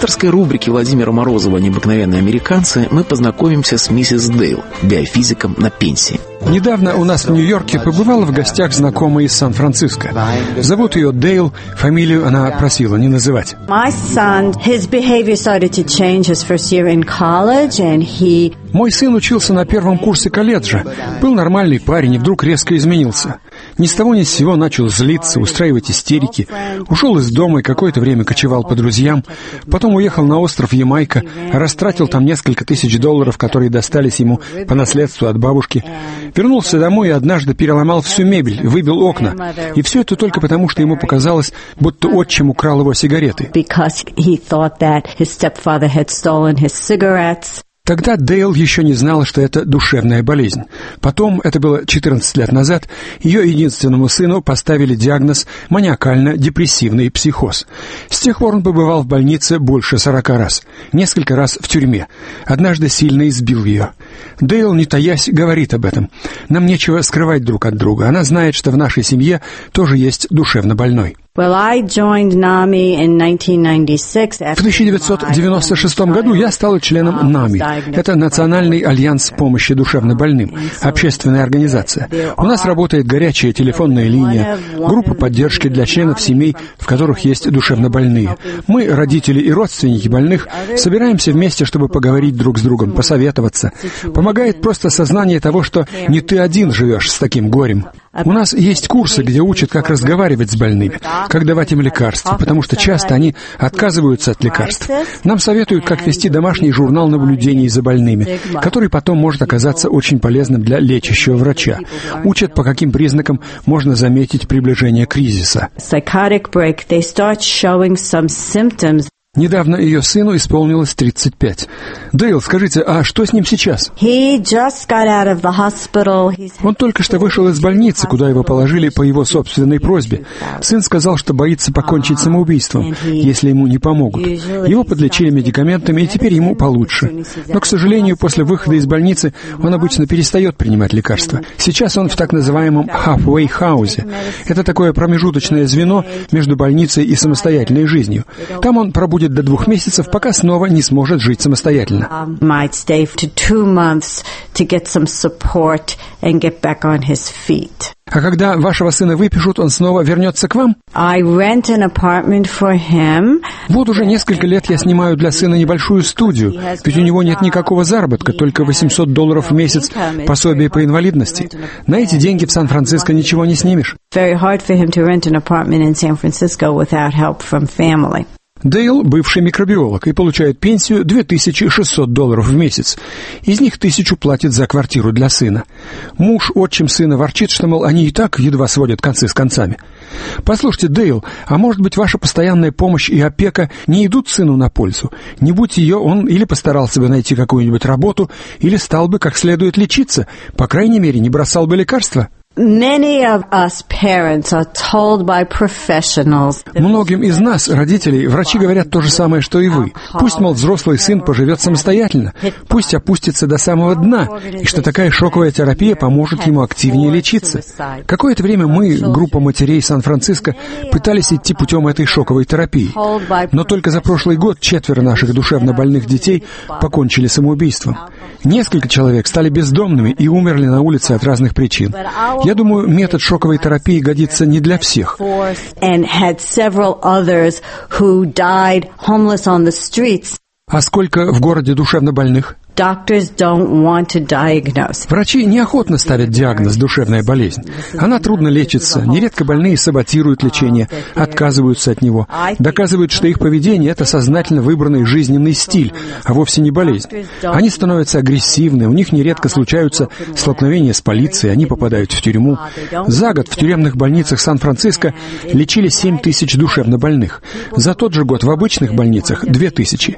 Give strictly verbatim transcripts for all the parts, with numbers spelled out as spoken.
авторской рубрике Владимира Морозова «Необыкновенные американцы» мы познакомимся с миссис Дейл, биофизиком на пенсии. Недавно у нас в Нью-Йорке побывала в гостях знакомая из Сан-Франциско. Зовут ее Дейл, фамилию она просила не называть. Мой сын учился на первом курсе колледжа. Был нормальный парень и вдруг резко изменился. Ни с того ни с сего начал злиться, устраивать истерики. Ушел из дома и какое-то время кочевал по друзьям. Потом уехал на остров Ямайка, растратил там несколько тысяч долларов, которые достались ему по наследству от бабушки. Вернулся домой и однажды переломал всю мебель, выбил окна. И все это только потому, что ему показалось, будто отчим украл его сигареты. Тогда Дейл еще не знала, что это душевная болезнь. Потом, это было четырнадцать лет назад, ее единственному сыну поставили диагноз маниакально-депрессивный психоз. С тех пор он побывал в больнице больше сорока раз, несколько раз в тюрьме. Однажды сильно избил ее. Дейл, не таясь, говорит об этом. Нам нечего скрывать друг от друга. Она знает, что в нашей семье тоже есть душевно больной. В тысяча девятьсот девяносто шестом году я стала членом НАМИ. Это Национальный альянс помощи душевнобольным, общественная организация. У нас работает горячая телефонная линия, группа поддержки для членов семей, в которых есть душевнобольные. Мы, родители и родственники больных, собираемся вместе, чтобы поговорить друг с другом, посоветоваться. Помогает просто сознание того, что не ты один живешь с таким горем. У нас есть курсы, где учат, как разговаривать с больными, как давать им лекарства, потому что часто они отказываются от лекарств. Нам советуют, как вести домашний журнал наблюдений за больными, который потом может оказаться очень полезным для лечащего врача. Учат, по каким признакам можно заметить приближение кризиса. Недавно ее сыну исполнилось тридцать пять. Дейл, скажите, а что с ним сейчас? Он только что вышел из больницы, куда его положили по его собственной просьбе. Сын сказал, что боится покончить самоубийством, если ему не помогут. Его подлечили медикаментами, и теперь ему получше. Но, к сожалению, после выхода из больницы он обычно перестает принимать лекарства. Сейчас он в так называемом halfway house. Это такое промежуточное звено между больницей и самостоятельной жизнью. Там он пробудет до двух месяцев, пока снова не сможет жить самостоятельно. А когда вашего сына выпишут, он снова вернется к вам? Вот уже несколько лет я снимаю для сына небольшую студию, ведь у него нет никакого заработка, только восемьсот долларов в месяц пособие по инвалидности. На эти деньги в Сан-Франциско ничего не снимешь. Дейл – бывший микробиолог и получает пенсию две тысячи шестьсот долларов в месяц. Из них тысячу платит за квартиру для сына. Муж, отчим сына ворчит, что, мол, они и так едва сводят концы с концами. Послушайте, Дейл, а может быть, ваша постоянная помощь и опека не идут сыну на пользу? Не будь ее, он или постарался бы найти какую-нибудь работу, или стал бы как следует лечиться, по крайней мере, не бросал бы лекарства. Многим из нас, родителей, врачи говорят то же самое, что и вы. Пусть, мол, взрослый сын поживет самостоятельно, пусть опустится до самого дна, и что такая шоковая терапия поможет ему активнее лечиться. Какое-то время мы, группа матерей Сан-Франциско, пытались идти путем этой шоковой терапии. Но только за прошлый год четверо наших душевно больных детей покончили самоубийством. Несколько человек стали бездомными и умерли на улице от разных причин. Я думаю, метод шоковой терапии годится не для всех. А сколько в городе душевнобольных? Врачи неохотно ставят диагноз «душевная болезнь». Она трудно лечится, нередко больные саботируют лечение, отказываются от него, доказывают, что их поведение – это сознательно выбранный жизненный стиль, а вовсе не болезнь. Они становятся агрессивны, у них нередко случаются столкновения с полицией, они попадают в тюрьму. За год в тюремных больницах Сан-Франциско лечили семь тысяч душевнобольных. За тот же год в обычных больницах – две тысячи.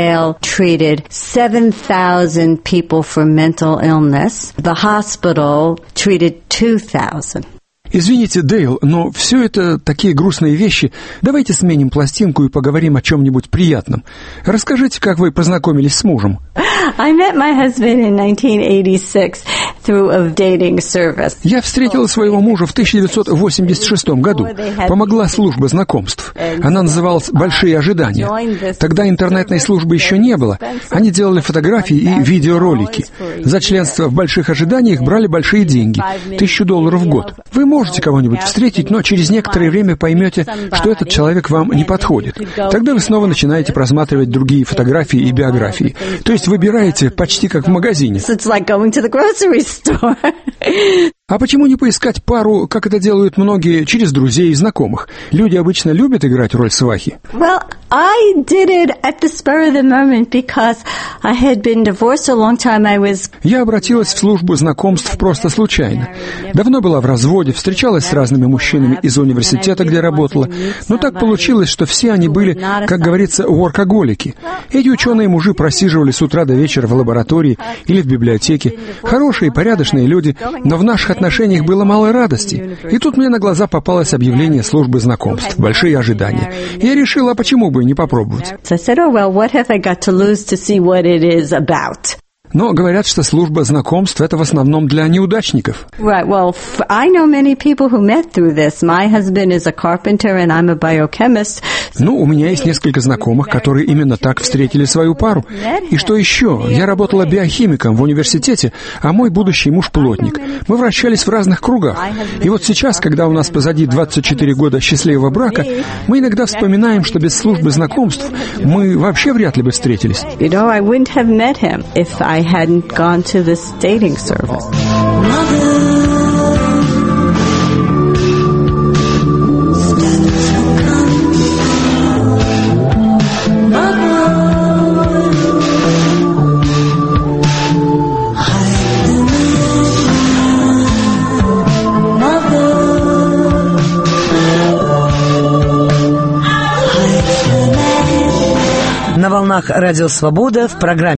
Thousand people for mental illness. The hospital treated two thousand. Извините, Дейл, но все это такие грустные вещи. Давайте сменим пластинку и поговорим о чем-нибудь приятном. Расскажите, как вы познакомились с мужем. I met my husband in nineteen eighty-six through a dating service. Я встретила своего мужа в тысяча девятьсот восемьдесят шестом году. Помогла служба знакомств. Она называлась «Большие ожидания». Тогда интернетной службы еще не было. Они делали фотографии и видеоролики. За членство в «Больших ожиданиях» брали большие деньги – тысячу долларов в год. Вы можете кого-нибудь встретить, но через некоторое время поймете, что этот человек вам не подходит. Тогда вы снова начинаете просматривать другие фотографии и биографии. То есть выбираете почти как в магазине. А почему не поискать пару, как это делают многие, через друзей и знакомых? Люди обычно любят играть роль свахи. Well, I did it at the spur of the moment because I had been divorced a long time. I was... Я обратилась в службу знакомств просто случайно. Давно была в разводе, встречалась с разными мужчинами из университета, где работала. Но так получилось, что все они были, как говорится, воркоголики. Эти ученые-мужи просиживали с утра до вечера в лаборатории или в библиотеке. Хорошие, порядочные люди, но в наших отношениях было мало радости. И тут мне на глаза попалось объявление службы знакомств «Большие ожидания». И я решила, а почему бы не попробовать? Но говорят, что служба знакомств – это в основном для неудачников. Right. Well, I know many people who met through this. My husband is a carpenter, and I'm a biochemist. Ну, у меня есть несколько знакомых, которые именно так встретили свою пару. И что еще? Я работала биохимиком в университете, а мой будущий муж плотник. Мы вращались в разных кругах. И вот сейчас, когда у нас позади двадцать четыре года счастливого брака, мы иногда вспоминаем, что без службы знакомств мы вообще вряд ли бы встретились. You know, I wouldn't have met him if I hadn't gone to this dating service. На волнах Радио Свобода в программе